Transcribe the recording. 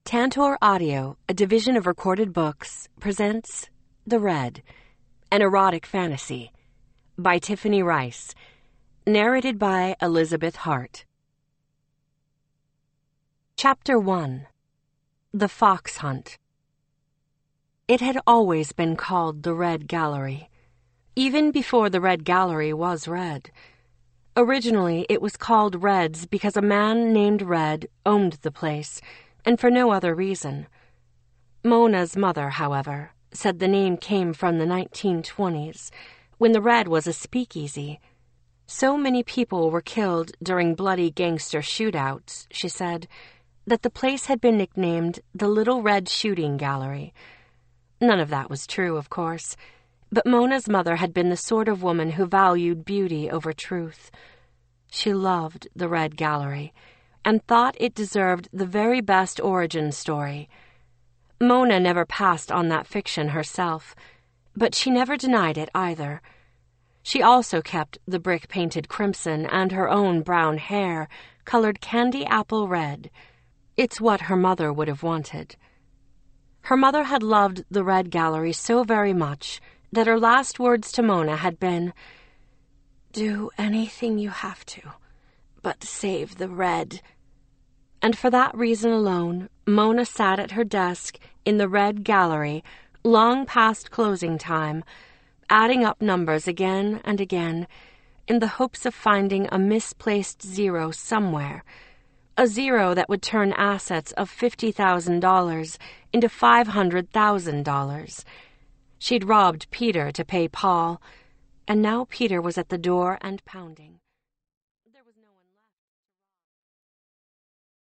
Tantor Audio, a division of Recorded Books, presents The Red, an erotic fantasy, by Tiffany Rice, narrated by Elizabeth Hart. Chapter 1. The Fox Hunt. It had always been called the Red Gallery, even before the Red Gallery was red. Originally, it was called Red's because a man named Red owned the place, and for no other reason. Mona's mother, however, said the name came from the 1920s, when the Red was a speakeasy. So many people were killed during bloody gangster shootouts, she said, that the place had been nicknamed the Little Red Shooting Gallery. None of that was true, of course, but Mona's mother had been the sort of woman who valued beauty over truth. She loved the Red Gallery, and thought it deserved the very best origin story. Mona never passed on that fiction herself, but she never denied it either. She also kept the brick-painted crimson and her own brown hair colored candy apple red. It's what her mother would have wanted. Her mother had loved the Red Gallery so very much that her last words to Mona had been, "Do anything you have to, but save the Red." And for that reason alone, Mona sat at her desk in the Red Gallery long past closing time, adding up numbers again and again, in the hopes of finding a misplaced zero somewhere, a zero that would turn assets of $50,000 into $500,000. She'd robbed Peter to pay Paul, and now Peter was at the door and pounding.